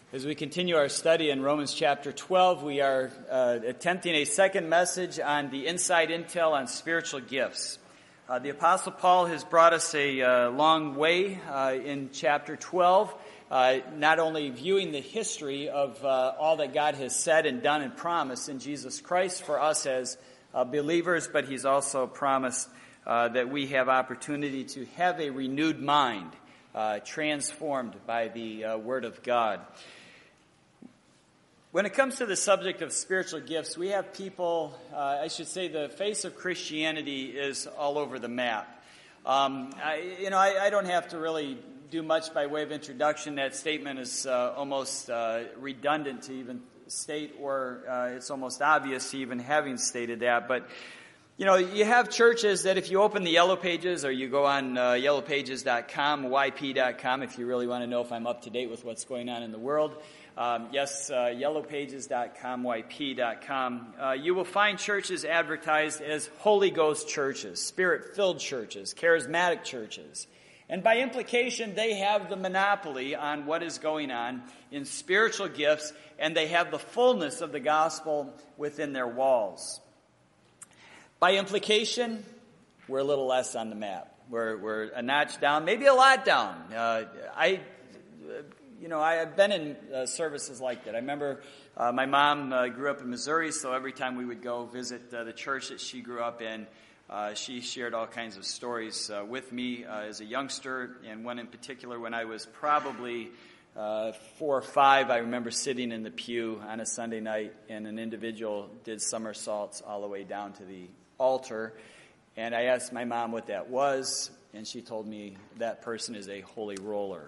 As we continue our study in Romans chapter 12, we are attempting a second message on the inside intel on spiritual gifts. The Apostle Paul has brought us a long way in chapter 12, not only viewing the history of all that God has said and done and promised in Jesus Christ for us as believers, but he's also promised that we have opportunity to have a renewed mind, transformed by the Word of God. When it comes to the subject of spiritual gifts, we have people, I should say the face of Christianity is all over the map. I don't have to really do much by way of introduction. That statement is almost redundant to even state, or it's almost obvious even having stated that. But, you have churches that if you open the Yellow Pages or you go on yellowpages.com, yp.com, if you really want to know if I'm up to date with what's going on in the world, yellowpages.com, yp.com, you will find churches advertised as Holy Ghost churches, Spirit-filled churches, charismatic churches. And by implication, they have the monopoly on what is going on in spiritual gifts, and they have the fullness of the gospel within their walls. By implication, we're a little less on the map. We're a notch down, maybe a lot down. I've been in services like that. I remember my mom grew up in Missouri, so every time we would go visit the church that she grew up in, she shared all kinds of stories with me as a youngster, and one in particular when I was probably 4 or 5, I remember sitting in the pew on a Sunday night, and an individual did somersaults all the way down to the altar, and I asked my mom what that was, and she told me that person is a holy roller.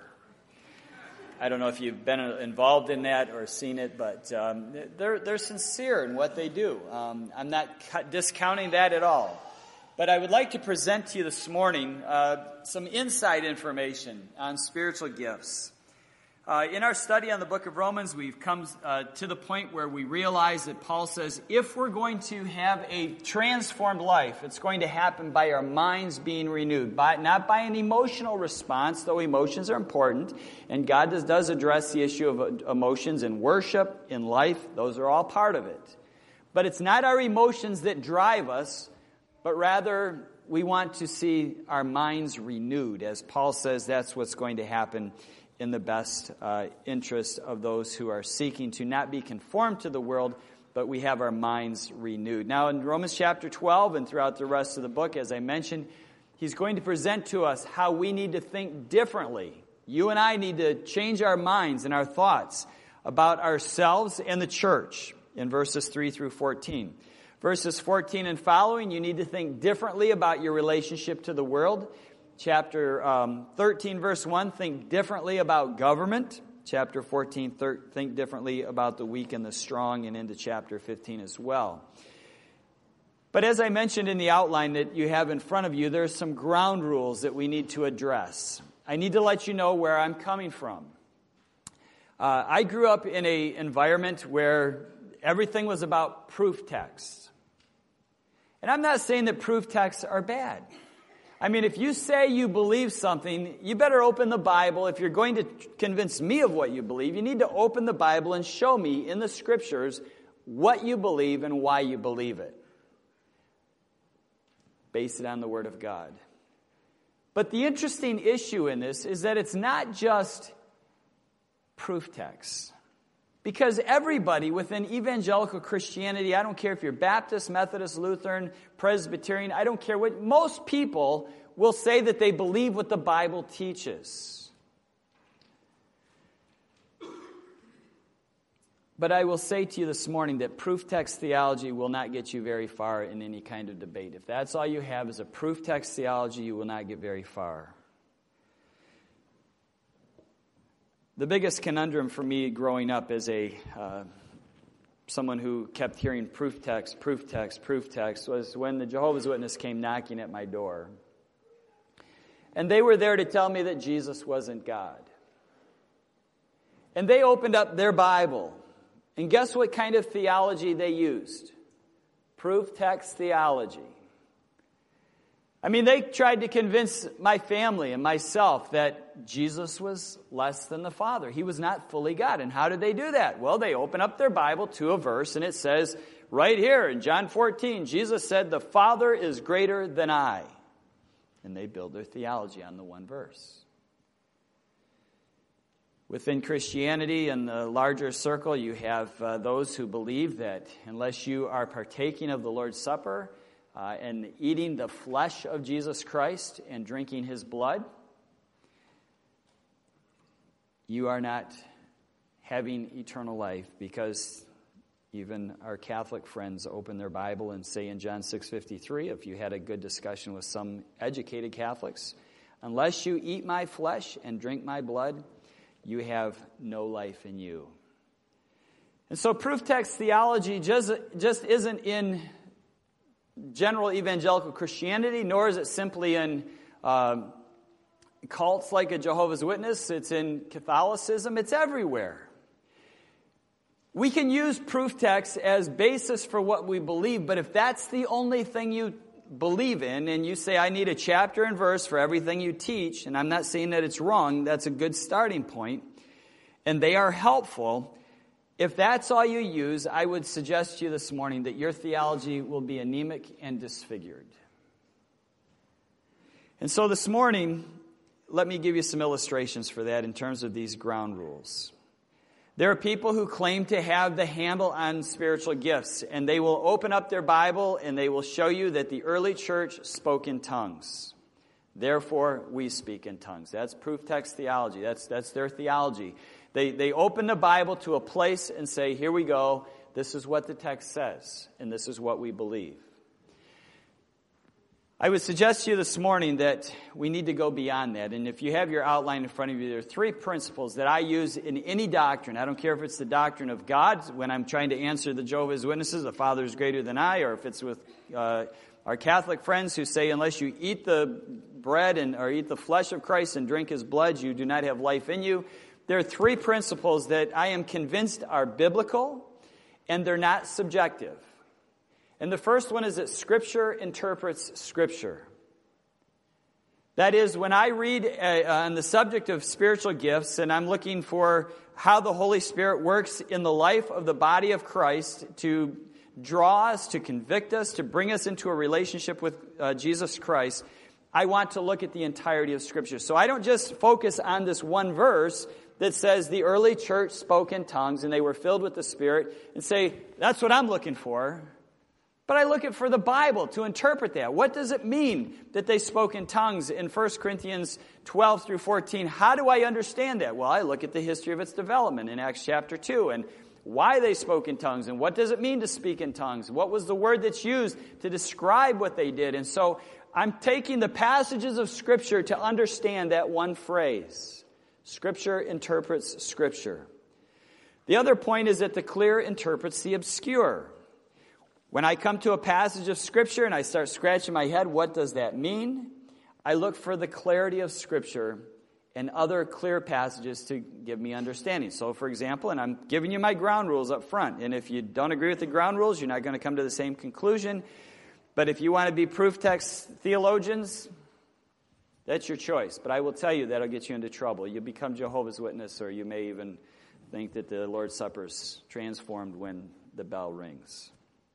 I don't know if you've been involved in that or seen it, but they're sincere in what they do. I'm not discounting that at all. But I would like to present to you this morning some inside information on spiritual gifts. In our study on the book of Romans, we've come to the point where we realize that Paul says if we're going to have a transformed life, it's going to happen by our minds being renewed, not by an emotional response, though emotions are important, and God does address the issue of emotions in worship, in life. Those are all part of it. But it's not our emotions that drive us, but rather we want to see our minds renewed. As Paul says, that's what's going to happen in the best interest of those who are seeking to not be conformed to the world, but we have our minds renewed. Now in Romans chapter 12 and throughout the rest of the book, as I mentioned, he's going to present to us how we need to think differently. You and I need to change our minds and our thoughts about ourselves and the church in verses 3 through 14. Verses 14 and following, you need to think differently about your relationship to the world. Chapter 13, verse 1, think differently about government. Chapter 14, think differently about the weak and the strong, and into chapter 15 as well. But as I mentioned in the outline that you have in front of you, there's some ground rules that we need to address. I need to let you know where I'm coming from. I grew up in an environment where everything was about proof texts. And I'm not saying that proof texts are bad. I mean, if you say you believe something, you better open the Bible. If you're going to convince me of what you believe, you need to open the Bible and show me in the Scriptures what you believe and why you believe it. Base it on the Word of God. But the interesting issue in this is that it's not just proof texts. Because everybody within evangelical Christianity, I don't care if you're Baptist, Methodist, Lutheran, Presbyterian, I don't care what, most people will say that they believe what the Bible teaches. But I will say to you this morning that proof text theology will not get you very far in any kind of debate. If that's all you have is a proof text theology, you will not get very far. The biggest conundrum for me growing up as someone who kept hearing proof text, was when the Jehovah's Witnesses came knocking at my door. And they were there to tell me that Jesus wasn't God. And they opened up their Bible. And guess what kind of theology they used? Proof text theology. I mean, they tried to convince my family and myself that Jesus was less than the Father. He was not fully God. And how did they do that? Well, they open up their Bible to a verse, and it says right here in John 14, Jesus said, "The Father is greater than I." And they build their theology on the one verse. Within Christianity, in the larger circle, you have those who believe that unless you are partaking of the Lord's Supper and eating the flesh of Jesus Christ and drinking his blood, you are not having eternal life, because even our Catholic friends open their Bible and say in John 6:53, if you had a good discussion with some educated Catholics, "Unless you eat my flesh and drink my blood, you have no life in you." And so proof text theology just isn't in general evangelical Christianity, nor is it simply in cults like a Jehovah's Witness. It's in Catholicism. It's everywhere. We can use proof text as basis for what we believe, but if that's the only thing you believe in, and you say, "I need a chapter and verse for everything you teach," and I'm not saying that it's wrong, that's a good starting point, and they are helpful. If that's all you use, I would suggest to you this morning that your theology will be anemic and disfigured. And so this morning, let me give you some illustrations for that in terms of these ground rules. There are people who claim to have the handle on spiritual gifts, and they will open up their Bible and they will show you that the early church spoke in tongues. Therefore, we speak in tongues. That's proof text theology. That's their theology. They open the Bible to a place and say, "Here we go. This is what the text says, and this is what we believe." I would suggest to you this morning that we need to go beyond that. And if you have your outline in front of you, there are 3 principles that I use in any doctrine. I don't care if it's the doctrine of God, when I'm trying to answer the Jehovah's Witnesses, "The Father is greater than I," or if it's with our Catholic friends who say, "Unless you eat the bread or eat the flesh of Christ and drink his blood, you do not have life in you." There are 3 principles that I am convinced are biblical, and they're not subjective. And the first one is that Scripture interprets Scripture. That is, when I read on the subject of spiritual gifts, and I'm looking for how the Holy Spirit works in the life of the body of Christ to draw us, to convict us, to bring us into a relationship with Jesus Christ, I want to look at the entirety of Scripture. So I don't just focus on this one verse that says the early church spoke in tongues and they were filled with the Spirit, and say, "That's what I'm looking for." But I look for the Bible to interpret that. What does it mean that they spoke in tongues in 1 Corinthians 12 through 14? How do I understand that? Well, I look at the history of its development in Acts chapter 2 and why they spoke in tongues and what does it mean to speak in tongues? What was the word that's used to describe what they did? And so I'm taking the passages of Scripture to understand that one phrase. Scripture interprets Scripture. The other point is that the clear interprets the obscure. When I come to a passage of Scripture and I start scratching my head, what does that mean? I look for the clarity of Scripture and other clear passages to give me understanding. So, for example, and I'm giving you my ground rules up front, and if you don't agree with the ground rules, you're not going to come to the same conclusion. But if you want to be proof text theologians, that's your choice. But I will tell you that'll get you into trouble. You'll become Jehovah's Witness, or you may even think that the Lord's Supper is transformed when the bell rings.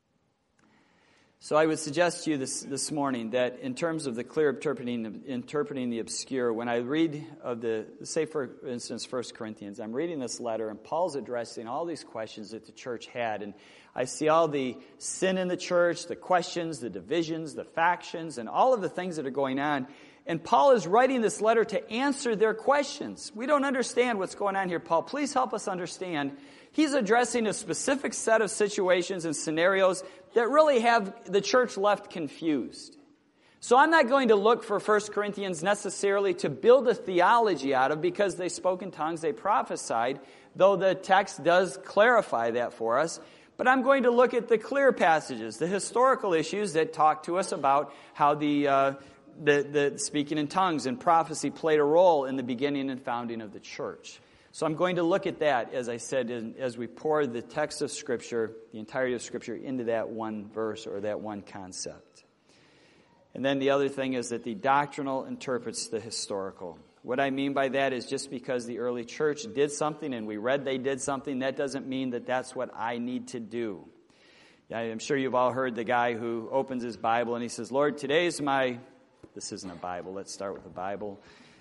So I would suggest to you this morning that in terms of the clear interpreting the obscure, when I read of say for instance 1 Corinthians, I'm reading this letter and Paul's addressing all these questions that the church had, and I see all the sin in the church, the questions, the divisions, the factions, and all of the things that are going on. And Paul is writing this letter to answer their questions. We don't understand what's going on here, Paul. Please help us understand. He's addressing a specific set of situations and scenarios that really have the church left confused. So I'm not going to look for 1 Corinthians necessarily to build a theology out of, because they spoke in tongues, they prophesied, though the text does clarify that for us. But I'm going to look at the clear passages, the historical issues that talk to us about how the speaking in tongues and prophecy played a role in the beginning and founding of the church. So I'm going to look at that, as I said, as we pour the text of Scripture, the entirety of Scripture, into that one verse or that one concept. And then the other thing is that the doctrinal interprets the historical. What I mean by that is just because the early church did something and we read they did something, that doesn't mean that that's what I need to do. I'm sure you've all heard the guy who opens his Bible and he says, Lord, today's my... This isn't a Bible. Let's start with the Bible.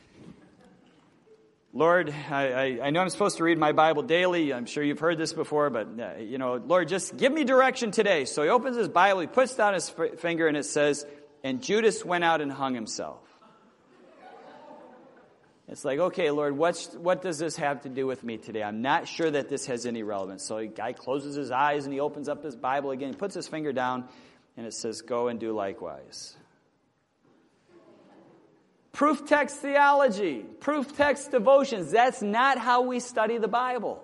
Lord, I know I'm supposed to read my Bible daily. I'm sure you've heard this before, but, Lord, just give me direction today. So he opens his Bible, he puts down his finger, and it says, and Judas went out and hung himself. It's like, okay, Lord, what does this have to do with me today? I'm not sure that this has any relevance. So the guy closes his eyes and he opens up his Bible again, he puts his finger down, and it says, go and do likewise. Proof text theology, proof text devotions, that's not how we study the Bible.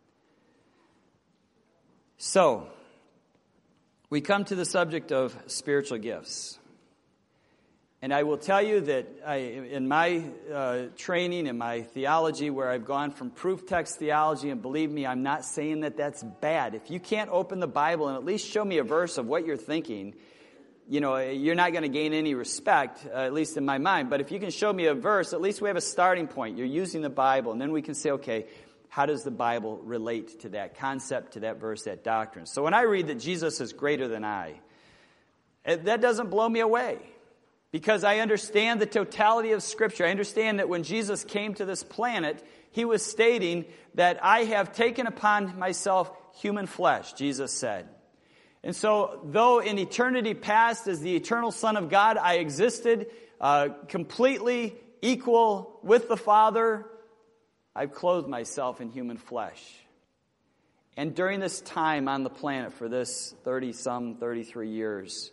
So, we come to the subject of spiritual gifts. And I will tell you that in my training, in my theology, where I've gone from proof text theology, and believe me, I'm not saying that that's bad. If you can't open the Bible and at least show me a verse of what you're thinking, you're not going to gain any respect, at least in my mind. But if you can show me a verse, at least we have a starting point. You're using the Bible, and then we can say, okay, how does the Bible relate to that concept, to that verse, that doctrine? So when I read that Jesus is greater than I, that doesn't blow me away. Because I understand the totality of Scripture. I understand that when Jesus came to this planet, he was stating that I have taken upon myself human flesh, Jesus said. And so, though in eternity past as the eternal Son of God, I existed completely equal with the Father, I've clothed myself in human flesh. And during this time on the planet, for this 33 years,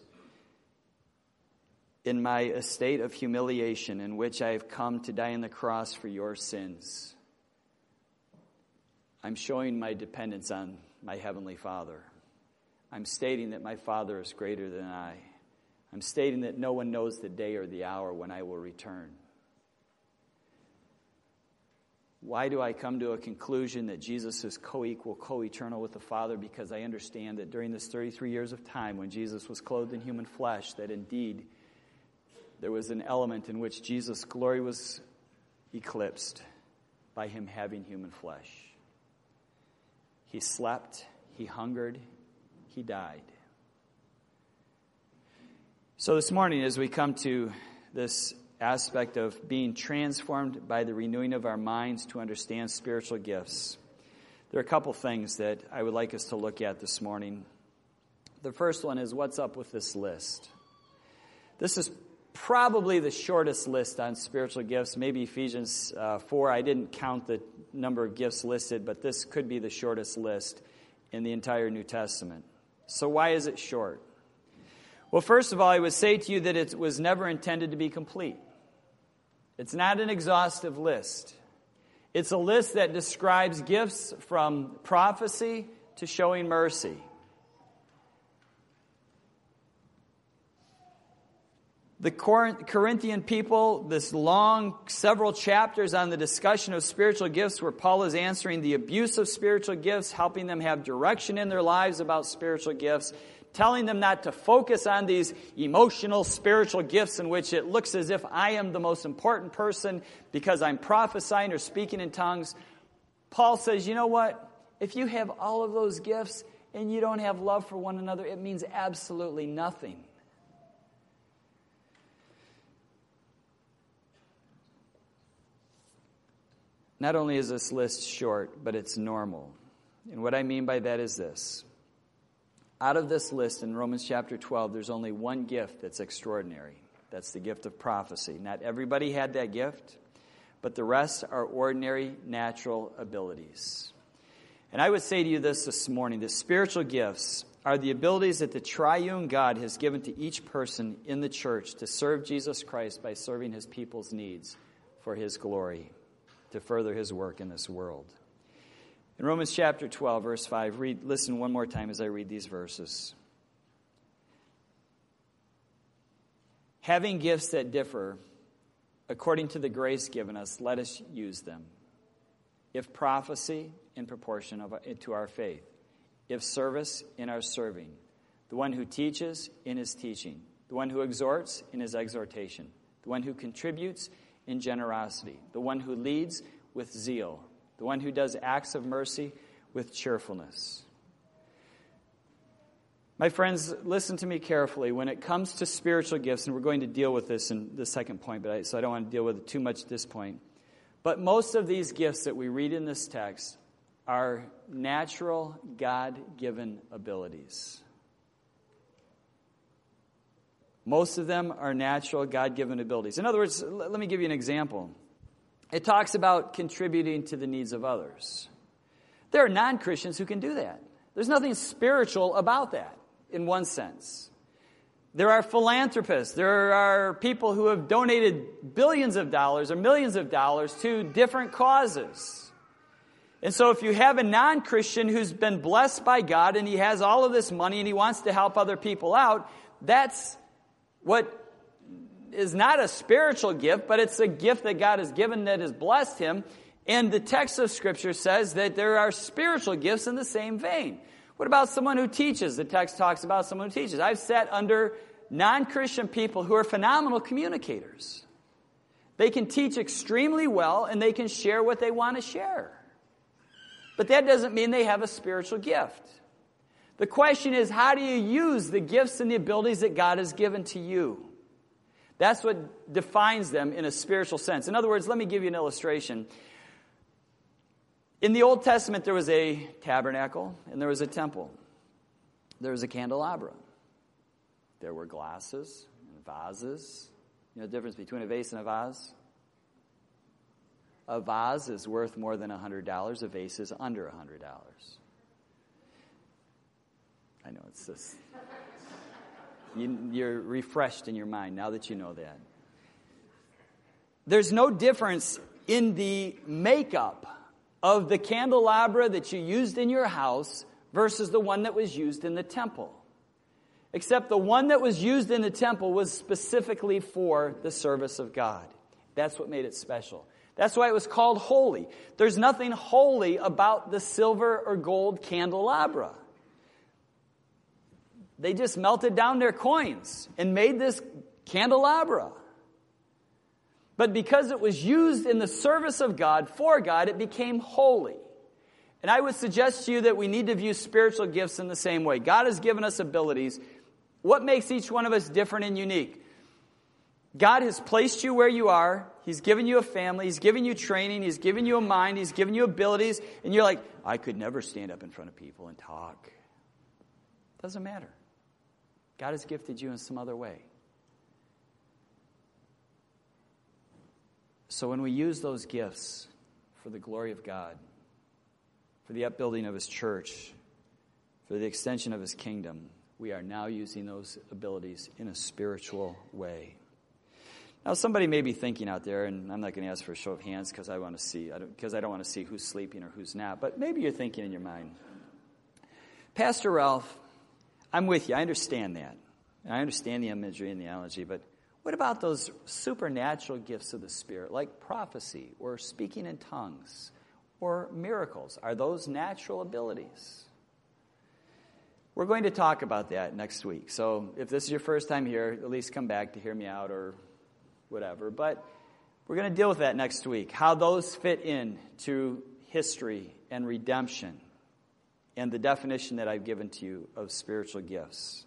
in my estate of humiliation in which I have come to die on the cross for your sins, I'm showing my dependence on my Heavenly Father. I'm stating that my Father is greater than I. I'm stating that no one knows the day or the hour when I will return. Why do I come to a conclusion that Jesus is co-equal, co-eternal with the Father? Because I understand that during this 33 years of time when Jesus was clothed in human flesh, that indeed there was an element in which Jesus' glory was eclipsed by him having human flesh. He slept, he hungered, he died. So this morning, as we come to this aspect of being transformed by the renewing of our minds to understand spiritual gifts, there are a couple things that I would like us to look at this morning. The first one is, what's up with this list? This is probably the shortest list on spiritual gifts, maybe Ephesians 4. I didn't count the number of gifts listed, but this could be the shortest list in the entire New Testament. So why is it short? Well, first of all, I would say to you that it was never intended to be complete. It's not an exhaustive list. It's a list that describes gifts from prophecy to showing mercy. The Corinthian people, this long, several chapters on the discussion of spiritual gifts where Paul is answering the abuse of spiritual gifts, helping them have direction in their lives about spiritual gifts, telling them not to focus on these emotional spiritual gifts in which it looks as if I am the most important person because I'm prophesying or speaking in tongues. Paul says, you know what? If you have all of those gifts and you don't have love for one another, it means absolutely nothing. Not only is this list short, but it's normal. And what I mean by that is this. Out of this list in Romans chapter 12, there's only one gift that's extraordinary. That's the gift of prophecy. Not everybody had that gift, but the rest are ordinary, natural abilities. And I would say to you this morning, that spiritual gifts are the abilities that the triune God has given to each person in the church to serve Jesus Christ by serving his people's needs for his glory, to further his work in this world. In Romans chapter 12, verse 5, listen one more time as I read these verses. Having gifts that differ, according to the grace given us, let us use them. If prophecy, in proportion to our faith. If service, in our serving. The one who teaches, in his teaching. the one who exhorts in his exhortation, the one who contributes in generosity, the one who leads with zeal, the one who does acts of mercy with cheerfulness. My friends, listen to me carefully. When it comes to spiritual gifts, and we're going to deal with this in the second point, so I don't want to deal with it too much at this point. But most of these gifts that we read in this text are natural, God-given abilities. Most of them are natural, God-given abilities. In other words, let me give you an example. It talks about contributing to the needs of others. There are non-Christians who can do that. There's nothing spiritual about that, in one sense. There are philanthropists. There are people who have donated billions of dollars or millions of dollars to different causes. And so if you have a non-Christian who's been blessed by God and he has all of this money and he wants to help other people out, that's what is not a spiritual gift, but it's a gift that God has given that has blessed him. And the text of Scripture says that there are spiritual gifts in the same vein. What about someone who teaches? The text talks about someone who teaches. I've sat under non-Christian people who are phenomenal communicators. They can teach extremely well and they can share what they want to share. But that doesn't mean they have a spiritual gift. The question is, how do you use the gifts and the abilities that God has given to you? That's what defines them in a spiritual sense. In other words, let me give you an illustration. In the Old Testament, there was a tabernacle and there was a temple. There was a candelabra. There were glasses and vases. You know the difference between a vase and a vase? A vase is worth more than $100. A vase is under $100. I know it's this. You're refreshed in your mind now that you know that. There's no difference in the makeup of the candelabra that you used in your house versus the one that was used in the temple. Except the one that was used in the temple was specifically for the service of God. That's what made it special. That's why it was called holy. There's nothing holy about the silver or gold candelabra. They just melted down their coins and made this candelabra. But because it was used in the service of God, for God, it became holy. And I would suggest to you that we need to view spiritual gifts in the same way. God has given us abilities. What makes each one of us different and unique? God has placed you where you are. He's given you a family. He's given you training. He's given you a mind. He's given you abilities. And you're like, I could never stand up in front of people and talk. Doesn't matter. God has gifted you in some other way. So when we use those gifts for the glory of God, for the upbuilding of His church, for the extension of His kingdom, we are now using those abilities in a spiritual way. Now, somebody may be thinking out there, and I'm not going to ask for a show of hands because I don't want to see who's sleeping or who's not, but maybe you're thinking in your mind, Pastor Ralph, I'm with you. I understand that. And I understand the imagery and the analogy, but what about those supernatural gifts of the Spirit, like prophecy or speaking in tongues or miracles? Are those natural abilities? We're going to talk about that next week. So if this is your first time here, at least come back to hear me out or whatever. But we're going to deal with that next week, how those fit in to history and redemption and the definition that I've given to you of spiritual gifts.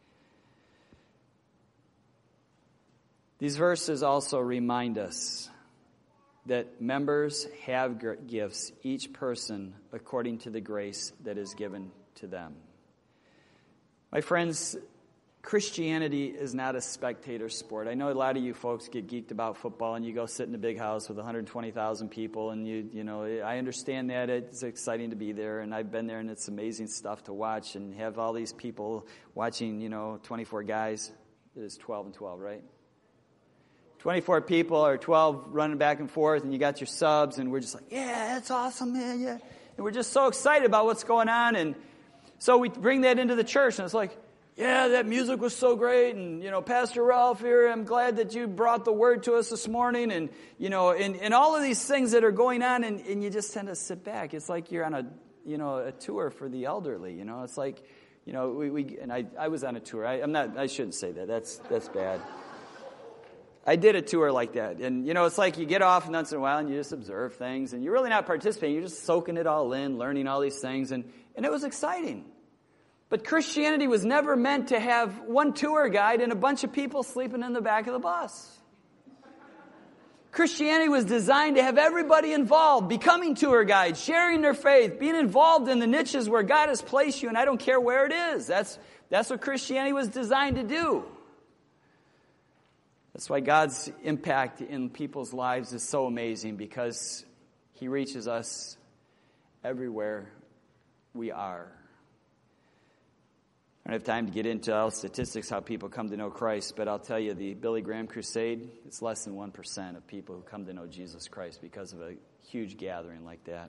These verses also remind us that members have gifts, each person according to the grace that is given to them. My friends, Christianity is not a spectator sport. I know a lot of you folks get geeked about football and you go sit in a big house with 120,000 people and you know, I understand that it's exciting to be there and I've been there and it's amazing stuff to watch and have all these people watching, 24 guys. It is 12 and 12, right? 24 people or 12 running back and forth and you got your subs and we're just like, yeah, that's awesome, man, yeah. And we're just so excited about what's going on and so we bring that into the church and it's like, yeah, that music was so great and, Pastor Ralph here, I'm glad that you brought the word to us this morning and, and all of these things that are going on and you just tend to sit back. It's like you're on a tour for the elderly, It's like You know, I was on a tour. I shouldn't say that. That's bad. I did a tour like that. And, you know, it's like you get off once in a while and you just observe things. And you're really not participating. You're just soaking it all in, learning all these things. And it was exciting. But Christianity was never meant to have one tour guide and a bunch of people sleeping in the back of the bus. Christianity was designed to have everybody involved, becoming tour guides, sharing their faith, being involved in the niches where God has placed you, and I don't care where it is. That's what Christianity was designed to do. That's why God's impact in people's lives is so amazing, because He reaches us everywhere we are. I don't have time to get into all statistics how people come to know Christ, but I'll tell you, the Billy Graham Crusade, it's less than 1% of people who come to know Jesus Christ because of a huge gathering like that.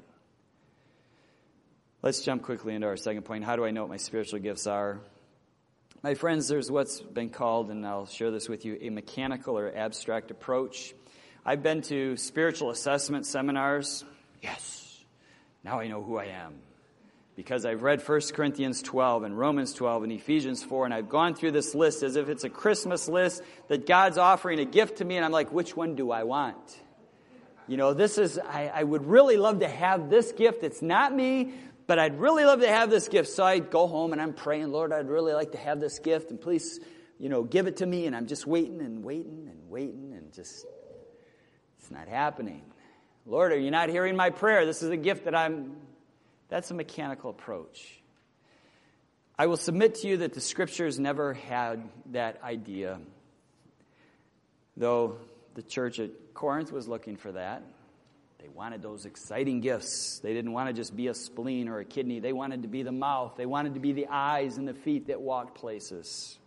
Let's jump quickly into our second point. How do I know what my spiritual gifts are? My friends, there's what's been called, and I'll share this with you, a mechanical or abstract approach. I've been to spiritual assessment seminars. Yes, now I know who I am. Because I've read 1 Corinthians 12 and Romans 12 and Ephesians 4, and I've gone through this list as if it's a Christmas list that God's offering a gift to me, and I'm like, which one do I want? You know, I would really love to have this gift. It's not me, but I'd really love to have this gift. So I go home and I'm praying, Lord, I'd really like to have this gift, and please, you know, give it to me. And I'm just waiting and waiting and waiting, and just, it's not happening. Lord, are you not hearing my prayer? This is a gift that's a mechanical approach. I will submit to you that the Scriptures never had that idea, though the church at Corinth was looking for that. They wanted those exciting gifts. They didn't want to just be a spleen or a kidney. They wanted to be the mouth. They wanted to be the eyes and the feet that walked places.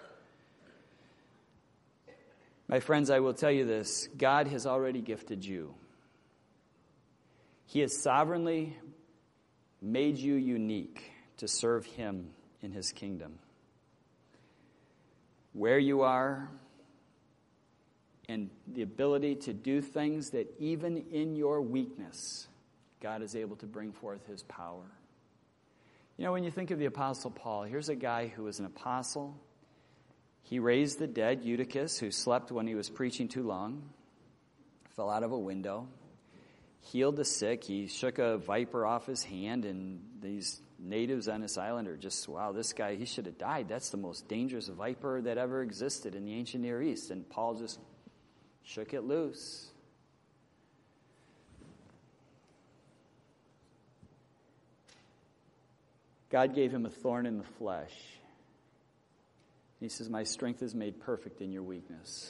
My friends, I will tell you this. God has already gifted you. He has sovereignly made you unique to serve Him in His kingdom. Where you are, and the ability to do things that even in your weakness, God is able to bring forth His power. You know, when you think of the Apostle Paul, here's a guy who was an apostle. He raised the dead, Eutychus, who slept when he was preaching too long, fell out of a window. Healed the sick. He shook a viper off his hand, and these natives on this island are just, wow, this guy, he should have died. That's the most dangerous viper that ever existed in the ancient Near East. And Paul just shook it loose. God gave him a thorn in the flesh. He says, my strength is made perfect in your weakness.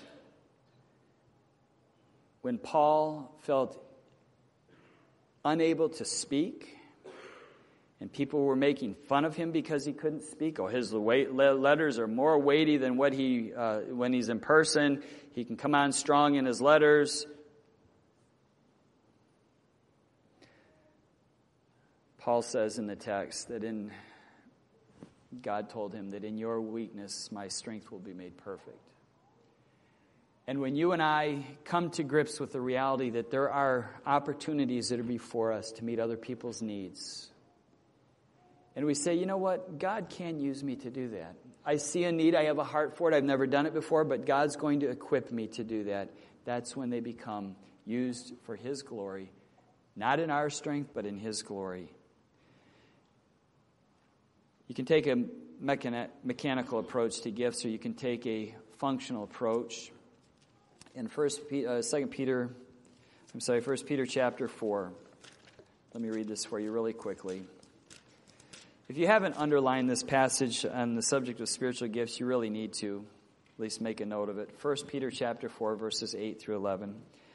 When Paul felt unable to speak, and people were making fun of him because he couldn't speak. Oh, his letters are more weighty than what when he's in person. He can come on strong in his letters. Paul says in the text that God told him that in your weakness my strength will be made perfect. And when you and I come to grips with the reality that there are opportunities that are before us to meet other people's needs, and we say, you know what, God can use me to do that. I see a need, I have a heart for it, I've never done it before, but God's going to equip me to do that. That's when they become used for His glory, not in our strength, but in His glory. You can take a mechanical approach to gifts, or you can take a functional approach. In 1 Peter chapter 4. Let me read this for you really quickly. If you haven't underlined this passage on the subject of spiritual gifts, you really need to at least make a note of it. 1 Peter chapter 4, verses 8 through 11.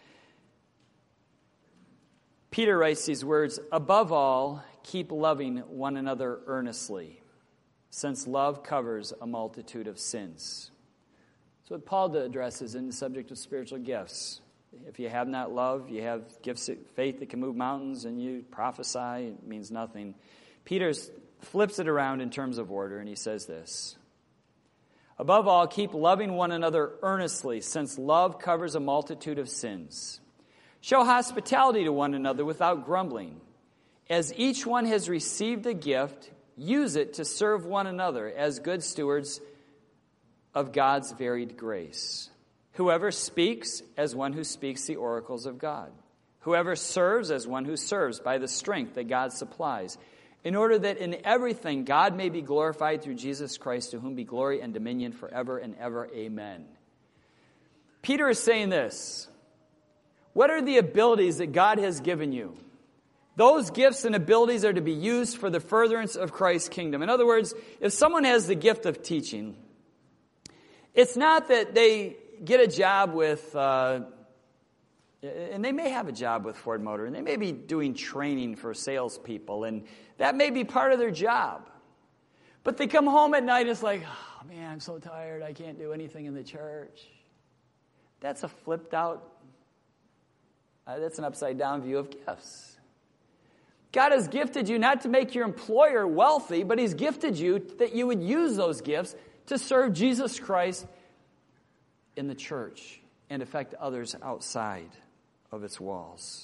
Peter writes these words, above all, keep loving one another earnestly, since love covers a multitude of sins. So what Paul addresses in the subject of spiritual gifts. If you have not love, you have gifts of faith that can move mountains, and you prophesy, it means nothing. Peter flips it around in terms of order, and he says this. Above all, keep loving one another earnestly, since love covers a multitude of sins. Show hospitality to one another without grumbling. As each one has received a gift, use it to serve one another as good stewards of God's varied grace. Whoever speaks, as one who speaks the oracles of God. Whoever serves, as one who serves by the strength that God supplies, in order that in everything God may be glorified through Jesus Christ, to whom be glory and dominion forever and ever. Amen. Peter is saying this. What are the abilities that God has given you? Those gifts and abilities are to be used for the furtherance of Christ's kingdom. In other words, if someone has the gift of teaching, it's not that they get a job with, and they may have a job with Ford Motor, and they may be doing training for salespeople, and that may be part of their job. But they come home at night, it's like, oh man, I'm so tired, I can't do anything in the church. That's a flipped out, that's an upside down view of gifts. God has gifted you not to make your employer wealthy, but He's gifted you that you would use those gifts to serve Jesus Christ in the church and affect others outside of its walls.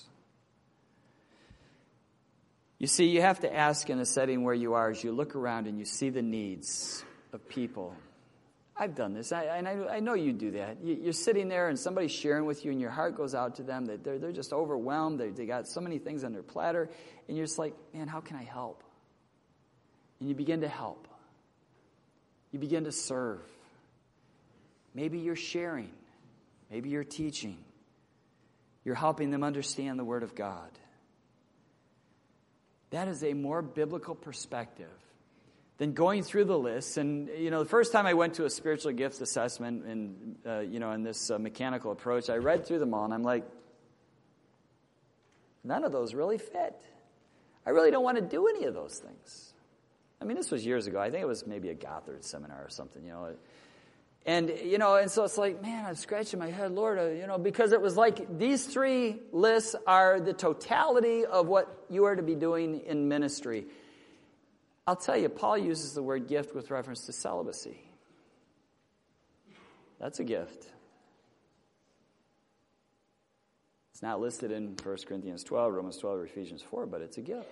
You see, you have to ask in a setting where you are, as you look around and you see the needs of people. I've done this, I know you do that. You're sitting there and somebody's sharing with you and your heart goes out to them. That they're just overwhelmed. They got so many things on their platter. And you're just like, man, how can I help? And you begin to help. You begin to serve. Maybe you're sharing. Maybe you're teaching. You're helping them understand the Word of God. That is a more biblical perspective than going through the list. And, the first time I went to a spiritual gifts assessment and, in this mechanical approach, I read through them all and I'm like, none of those really fit. I really don't want to do any of those things. I mean, this was years ago. I think it was maybe a Gothard seminar or something, And, and so it's like, man, I'm scratching my head, Lord, because it was like these three lists are the totality of what you are to be doing in ministry. I'll tell you, Paul uses the word gift with reference to celibacy. That's a gift. It's not listed in 1 Corinthians 12, Romans 12, or Ephesians 4, but it's a gift.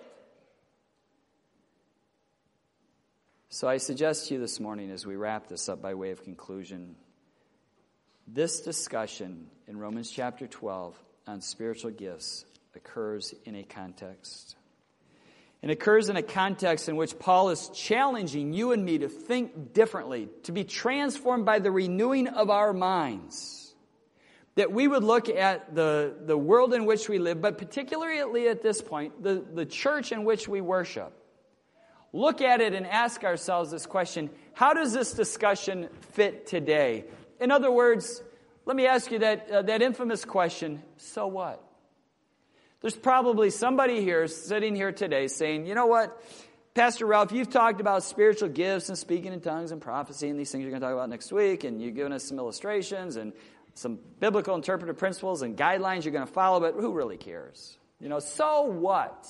So I suggest to you this morning as we wrap this up by way of conclusion, this discussion in Romans chapter 12 on spiritual gifts occurs in a context. It occurs in a context in which Paul is challenging you and me to think differently, to be transformed by the renewing of our minds. That we would look at the world in which we live, but particularly at this point, the church in which we worship. Look at it and ask ourselves this question: how does this discussion fit today? In other words, let me ask you that infamous question, so what? There's probably somebody here sitting here today saying, you know what, Pastor Ralph, you've talked about spiritual gifts and speaking in tongues and prophecy and these things you're going to talk about next week, and you've given us some illustrations and some biblical interpretive principles and guidelines you're going to follow, but who really cares? So what?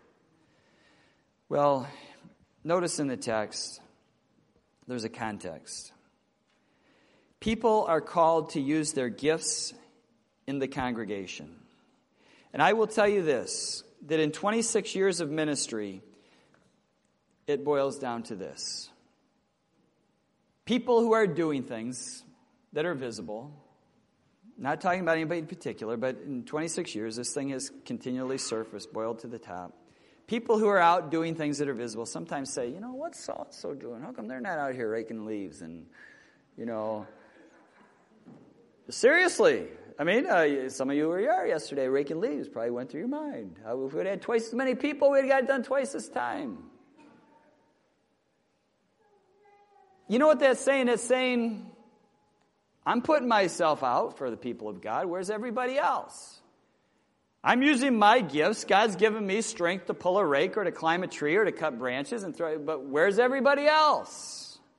Well, notice in the text, there's a context. People are called to use their gifts in the congregation. And I will tell you this, that in 26 years of ministry, it boils down to this. People who are doing things that are visible, not talking about anybody in particular, but in 26 years, this thing has continually surfaced, boiled to the top. People who are out doing things that are visible sometimes say, what's so-and-so doing? How come they're not out here raking leaves? And, seriously, I mean, some of you were here yesterday raking leaves. Probably went through your mind. If we had had twice as many people, we'd have got it done twice as time. You know what that's saying? It's saying, I'm putting myself out for the people of God. Where's everybody else? I'm using my gifts. God's given me strength to pull a rake or to climb a tree or to cut branches and throw. But where's everybody else?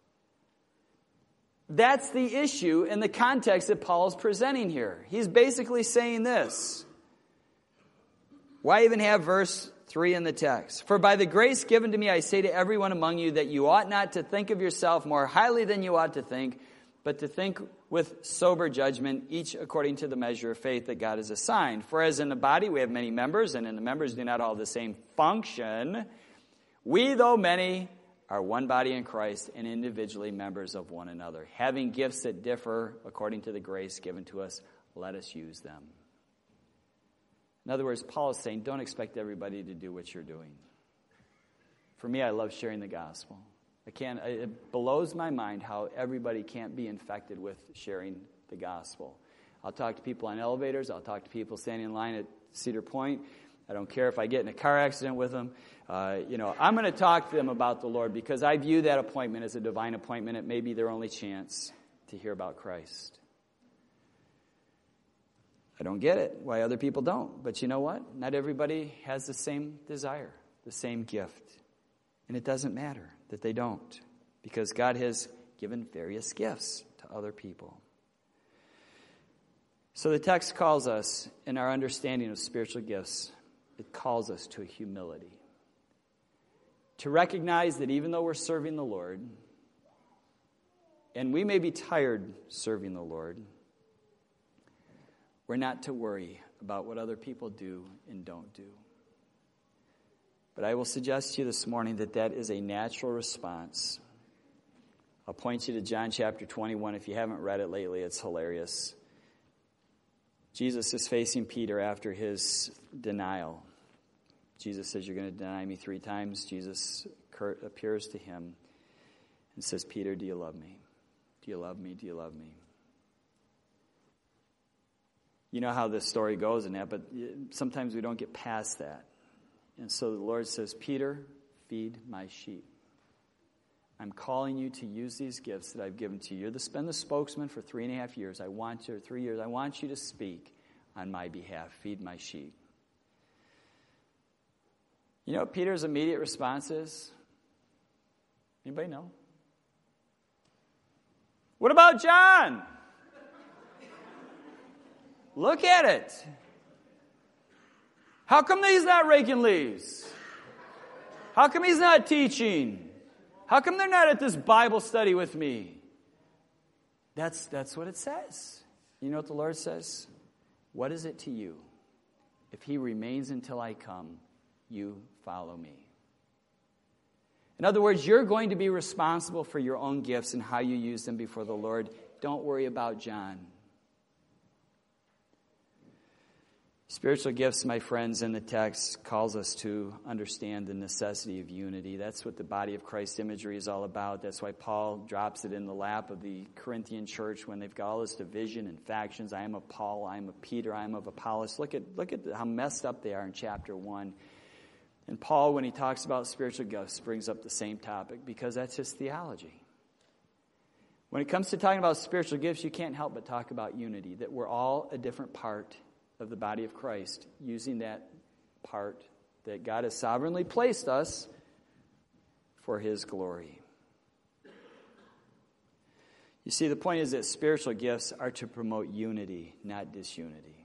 That's the issue in the context that Paul is presenting here. He's basically saying this. Why even have verse 3 in the text? For by the grace given to me, I say to everyone among you that you ought not to think of yourself more highly than you ought to think, but to think with sober judgment, each according to the measure of faith that God has assigned. For as in the body we have many members, and in the members do not all have the same function, we, though many, are one body in Christ and individually members of one another. Having gifts that differ according to the grace given to us, let us use them. In other words, Paul is saying, don't expect everybody to do what you're doing. For me, I love sharing the gospel. It blows my mind how everybody can't be infected with sharing the gospel. I'll talk to people on elevators. I'll talk to people standing in line at Cedar Point. I don't care if I get in a car accident with them. I'm going to talk to them about the Lord because I view that appointment as a divine appointment. It may be their only chance to hear about Christ. I don't get it, why other people don't. But you know what? Not everybody has the same desire, the same gift. And it doesn't matter that they don't, because God has given various gifts to other people. So the text calls us, in our understanding of spiritual gifts, it calls us to a humility. To recognize that even though we're serving the Lord, and we may be tired serving the Lord, we're not to worry about what other people do and don't do. But I will suggest to you this morning that that is a natural response. I'll point you to John chapter 21. If you haven't read it lately, it's hilarious. Jesus is facing Peter after his denial. Jesus says, you're going to deny me 3 times. Jesus appears to him and says, Peter, do you love me? Do you love me? Do you love me? You know how this story goes in that, but sometimes we don't get past that. And so the Lord says, Peter, feed my sheep. I'm calling you to use these gifts that I've given to you. You're been the spokesman for 3.5 years. 3 years. I want you to speak on my behalf. Feed my sheep. You know what Peter's immediate response is? Anybody know? What about John? Look at it. How come he's not raking leaves? How come he's not teaching? How come they're not at this Bible study with me? That's what it says. You know what the Lord says? What is it to you? If he remains until I come, you follow me. In other words, you're going to be responsible for your own gifts and how you use them before the Lord. Don't worry about John. Spiritual gifts, my friends, in the text calls us to understand the necessity of unity. That's what the body of Christ imagery is all about. That's why Paul drops it in the lap of the Corinthian church when they've got all this division and factions. I am of Paul, I am of Peter, I am of Apollos. Look at how messed up they are in chapter 1. And Paul, when he talks about spiritual gifts, brings up the same topic because that's his theology. When it comes to talking about spiritual gifts, you can't help but talk about unity, that we're all a different part of the body of Christ, using that part that God has sovereignly placed us for his glory. You see, the point is that spiritual gifts are to promote unity, not disunity.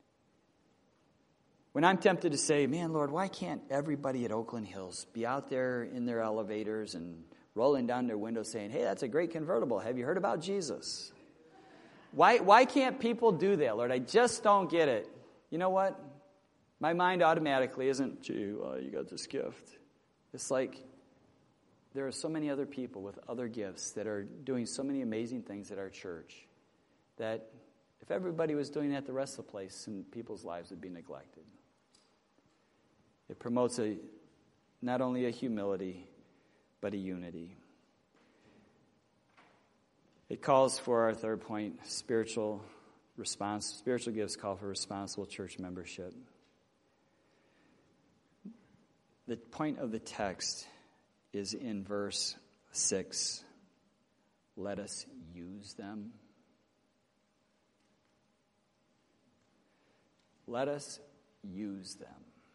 When I'm tempted to say, man, Lord, why can't everybody at Oakland Hills be out there in their elevators and rolling down their windows saying, hey, that's a great convertible. Have you heard about Jesus? Why can't people do that, Lord? I just don't get it. You know what? My mind automatically isn't, gee, you got this gift. It's like there are so many other people with other gifts that are doing so many amazing things at our church that if everybody was doing that, the rest of the place and people's lives would be neglected. It promotes not only a humility, but a unity. It calls for our third point, spiritual response. Spiritual gifts call for responsible church membership. The point of the text is in verse 6. Let us use them. Let us use them.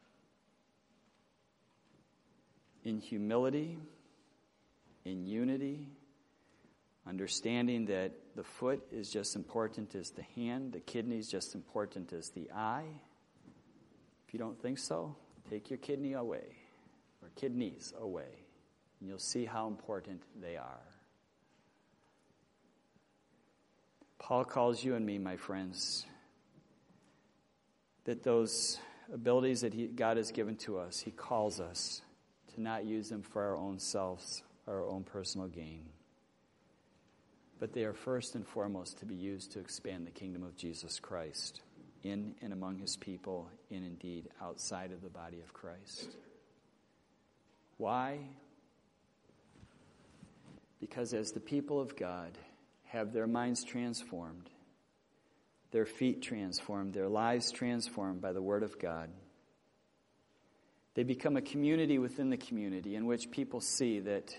In humility, in unity, understanding that the foot is just important as the hand, the kidney is just important as the eye. If you don't think so, take your kidney away, or kidneys away, and you'll see how important they are. Paul calls you and me, my friends, that those abilities that God has given to us, he calls us to not use them for our own selves, our own personal gain. But they are first and foremost to be used to expand the kingdom of Jesus Christ in and among his people, and indeed outside of the body of Christ. Why? Because as the people of God have their minds transformed, their feet transformed, their lives transformed by the Word of God, they become a community within the community in which people see that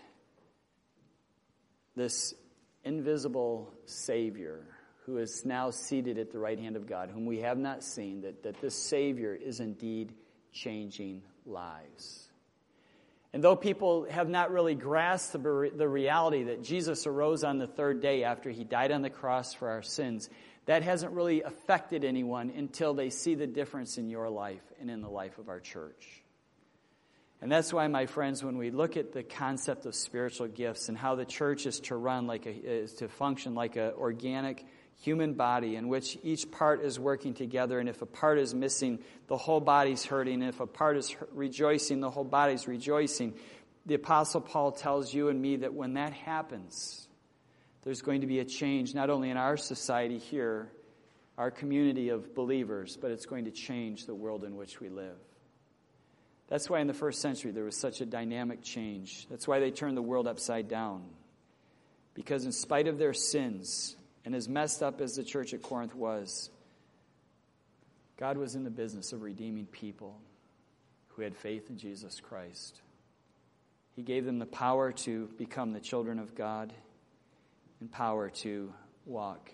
this invisible Savior, who is now seated at the right hand of God, whom we have not seen, that this Savior is indeed changing lives. And though people have not really grasped the reality that Jesus arose on the third day after he died on the cross for our sins, that hasn't really affected anyone until they see the difference in your life and in the life of our church. And that's why, my friends, when we look at the concept of spiritual gifts and how the church is to function like an organic human body in which each part is working together, and if a part is missing, the whole body's hurting, and if a part is rejoicing, the whole body's rejoicing. The Apostle Paul tells you and me that when that happens, there's going to be a change not only in our society here, our community of believers, but it's going to change the world in which we live. That's why in the first century there was such a dynamic change. That's why they turned the world upside down. Because in spite of their sins, and as messed up as the church at Corinth was, God was in the business of redeeming people who had faith in Jesus Christ. He gave them the power to become the children of God and power to walk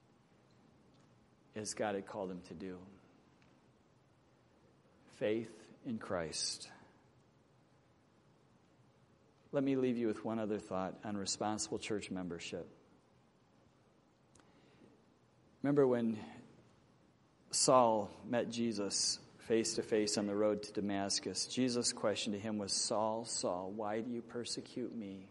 as God had called them to do. Faith in Christ. Let me leave you with one other thought on responsible church membership. Remember when Saul met Jesus face to face on the road to Damascus? Jesus' question to him was, "Saul, Saul, why do you persecute me?"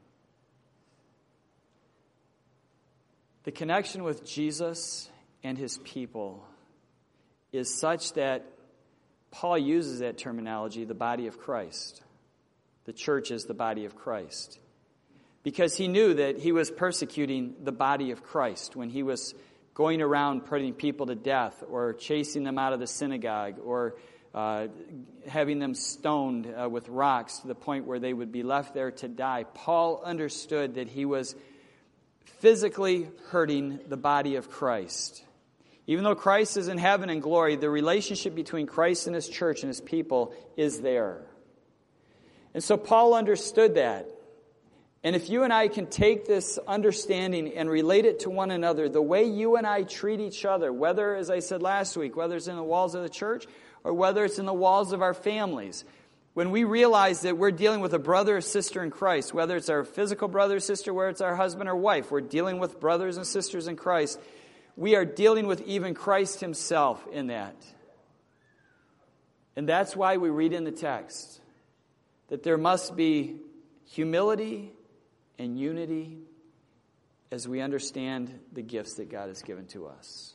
The connection with Jesus and his people is such that Paul uses that terminology, the body of Christ. The church is the body of Christ. Because he knew that he was persecuting the body of Christ when he was going around putting people to death or chasing them out of the synagogue or having them stoned with rocks to the point where they would be left there to die. Paul understood that he was physically hurting the body of Christ. Even though Christ is in heaven and glory, the relationship between Christ and his church and his people is there. And so Paul understood that. And if you and I can take this understanding and relate it to one another, the way you and I treat each other, whether, as I said last week, whether it's in the walls of the church or whether it's in the walls of our families, when we realize that we're dealing with a brother or sister in Christ, whether it's our physical brother or sister, whether it's our husband or wife, we're dealing with brothers and sisters in Christ. We are dealing with even Christ himself in that. And that's why we read in the text that there must be humility and unity as we understand the gifts that God has given to us.